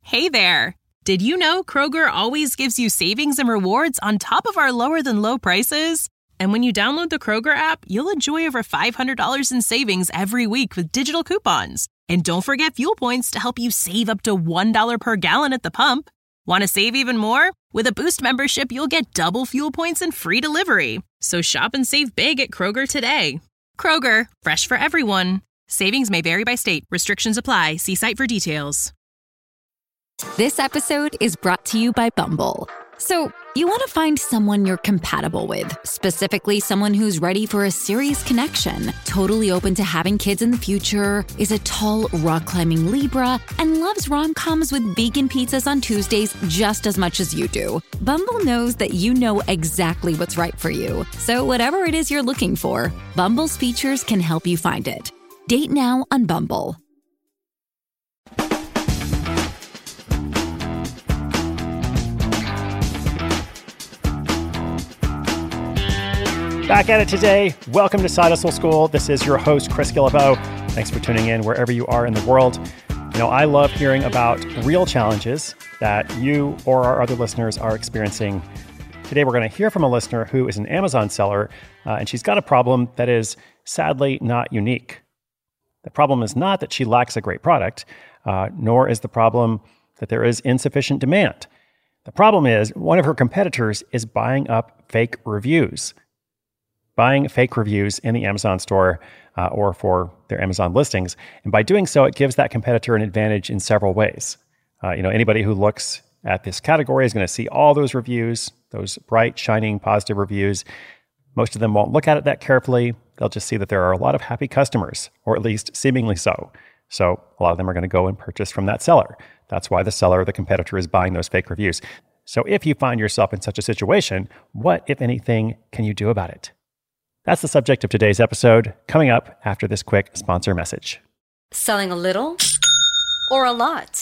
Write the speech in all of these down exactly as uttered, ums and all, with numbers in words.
Hey there! Did you know Kroger always gives you savings and rewards on top of our lower-than-low prices? And when you download the Kroger app, you'll enjoy over five hundred dollars in savings every week with digital coupons. And don't forget fuel points to help you save up to one dollar per gallon at the pump. Want to save even more? With a Boost membership, you'll get double fuel points and free delivery. So shop and save big at Kroger today. Kroger, fresh for everyone. Savings may vary by state. Restrictions apply. See site for details. This episode is brought to you by Bumble. So, you want to find someone you're compatible with, specifically someone who's ready for a serious connection, totally open to having kids in the future, is a tall, rock-climbing Libra, and loves rom-coms with vegan pizzas on Tuesdays just as much as you do. Bumble knows that you know exactly what's right for you. So whatever it is you're looking for, Bumble's features can help you find it. Date now on Bumble. Back at it today. Welcome to Side Hustle School. This is your host, Chris Guillebeau. Thanks for tuning in wherever you are in the world. You know, I love hearing about real challenges that you or our other listeners are experiencing. Today, we're going to hear from a listener who is an Amazon seller, uh, and she's got a problem that is sadly not unique. The problem is not that she lacks a great product, uh, nor is the problem that there is insufficient demand. The problem is one of her competitors is buying up fake reviews. Buying fake reviews in the Amazon store uh, or for their Amazon listings. And by doing so, it gives that competitor an advantage in several ways. Uh, you know, anybody who looks at this category is going to see all those reviews, those bright, shining, positive reviews. Most of them won't look at it that carefully. They'll just see that there are a lot of happy customers, or at least seemingly so. So a lot of them are going to go and purchase from that seller. That's why the seller or the competitor is buying those fake reviews. So if you find yourself in such a situation, what, if anything, can you do about it? That's the subject of today's episode, coming up after this quick sponsor message. Selling a little or a lot?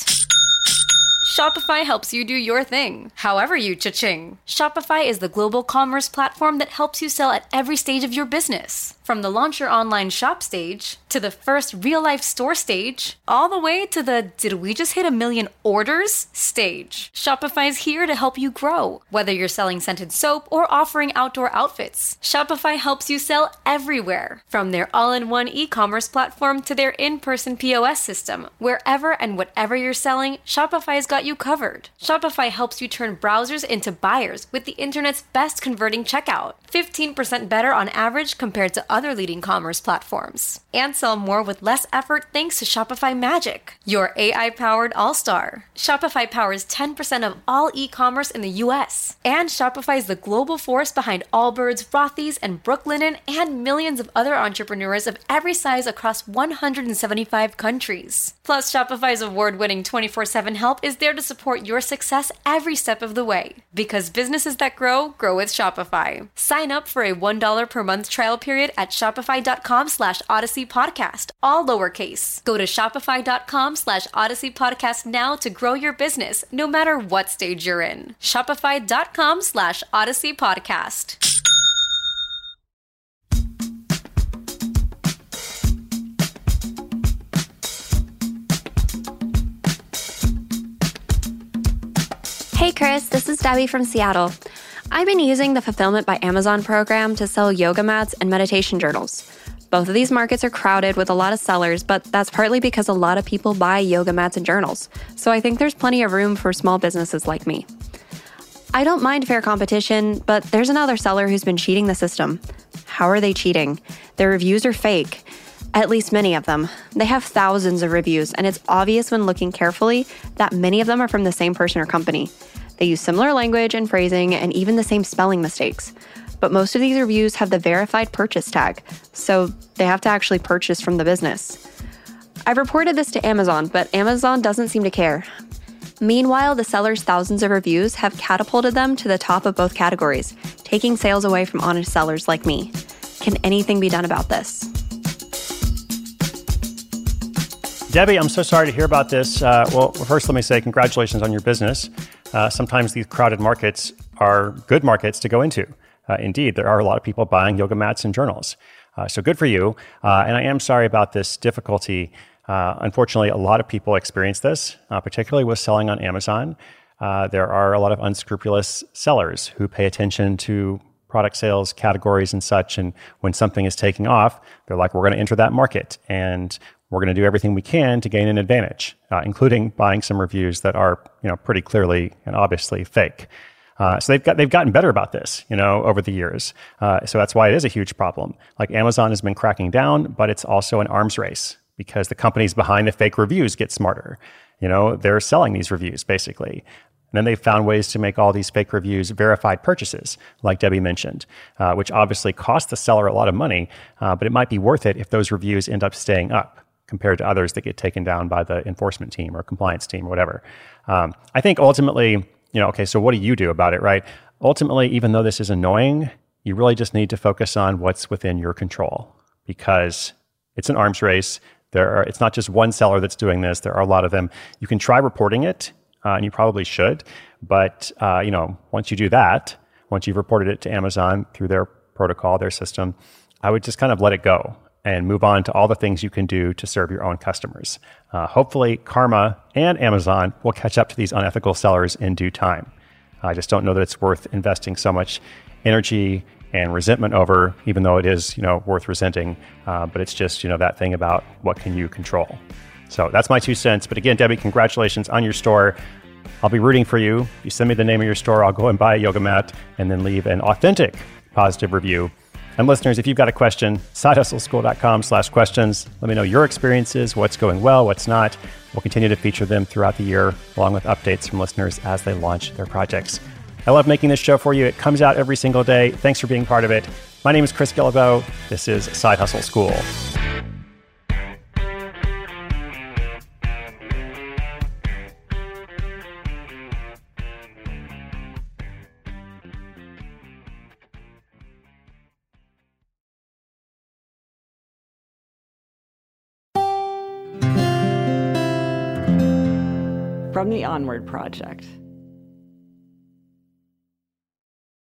Shopify helps you do your thing, however you cha-ching. Shopify is the global commerce platform that helps you sell at every stage of your business. From the launch your online shop stage, to the first real-life store stage, all the way to the did we just hit a million orders stage. Shopify's here to help you grow. Whether you're selling scented soap or offering outdoor outfits, Shopify helps you sell everywhere. From their all-in-one e-commerce platform to their in-person P O S system, wherever and whatever you're selling, Shopify's got you covered. Shopify helps you turn browsers into buyers with the internet's best converting checkout. fifteen percent better on average compared to other leading commerce platforms. And sell more with less effort thanks to Shopify Magic, your A I-powered all-star. Shopify powers ten percent of all e-commerce in the U S. And Shopify is the global force behind Allbirds, Rothy's, and Brooklinen, and millions of other entrepreneurs of every size across one hundred seventy-five countries. Plus, Shopify's award-winning twenty-four seven help is there to support your success every step of the way. Because businesses that grow, grow with Shopify. Sign up for a one dollar per month trial period at shopify.com slash Odyssey Podcast, all lowercase. Go to shopify.com slash Odyssey Podcast now to grow your business, no matter what stage you're in. Shopify.com slash Odyssey Podcast. Hey Chris, this is Debbie from Seattle. I've been using the Fulfillment by Amazon program to sell yoga mats and meditation journals. Both of these markets are crowded with a lot of sellers, but that's partly because a lot of people buy yoga mats and journals. So I think there's plenty of room for small businesses like me. I don't mind fair competition, but there's another seller who's been cheating the system. How are they cheating? Their reviews are fake. At least many of them. They have thousands of reviews, and it's obvious when looking carefully that many of them are from the same person or company. They use similar language and phrasing and even the same spelling mistakes. But most of these reviews have the verified purchase tag, so they have to actually purchase from the business. I've reported this to Amazon, but Amazon doesn't seem to care. Meanwhile, the seller's thousands of reviews have catapulted them to the top of both categories, taking sales away from honest sellers like me. Can anything be done about this? Debbie, I'm so sorry to hear about this. Uh, well, first, let me say congratulations on your business. Uh, sometimes these crowded markets are good markets to go into. Uh, indeed, there are a lot of people buying yoga mats and journals. Uh, so good for you. Uh, and I am sorry about this difficulty Uh, unfortunately, a lot of people experience this, uh, particularly with selling on Amazon. Uh, there are a lot of unscrupulous sellers who pay attention to product sales categories and such. And when something is taking off, they're like, we're going to enter that market and we're going to do everything we can to gain an advantage, uh, including buying some reviews that are, you know, pretty clearly and obviously fake. Uh, so they've got they've gotten better about this, you know, over the years. Uh, so that's why it is a huge problem. Like Amazon has been cracking down, but it's also an arms race because the companies behind the fake reviews get smarter. You know, they're selling these reviews basically. And then they've found ways to make all these fake reviews verified purchases, like Debbie mentioned, uh, which obviously costs the seller a lot of money, uh, but it might be worth it if those reviews end up staying up compared to others that get taken down by the enforcement team or compliance team or whatever. Um, I think ultimately, you know, okay, so what do you do about it, right? Ultimately, even though this is annoying, you really just need to focus on what's within your control because it's an arms race. There are, it's not just one seller that's doing this. There are a lot of them. You can try reporting it, uh, and you probably should. But, uh, you know, once you do that, once you've reported it to Amazon through their protocol, their system, I would just kind of let it go and move on to all the things you can do to serve your own customers. Uh, hopefully, Karma and Amazon will catch up to these unethical sellers in due time. I just don't know that it's worth investing so much energy and resentment over, even though it is, you know, worth resenting. Uh, but it's just, you know, that thing about what can you control. So that's my two cents. But again, Debbie, congratulations on your store. I'll be rooting for you. You send me the name of your store, I'll go and buy a yoga mat and then leave an authentic positive review. And listeners, if you've got a question, sidehustleschool.com slash questions. Let me know your experiences, what's going well, what's not. We'll continue to feature them throughout the year, along with updates from listeners as they launch their projects. I love making this show for you. It comes out every single day. Thanks for being part of it. My name is Chris Guillebeau. This is Side Hustle School. From the Onward Project.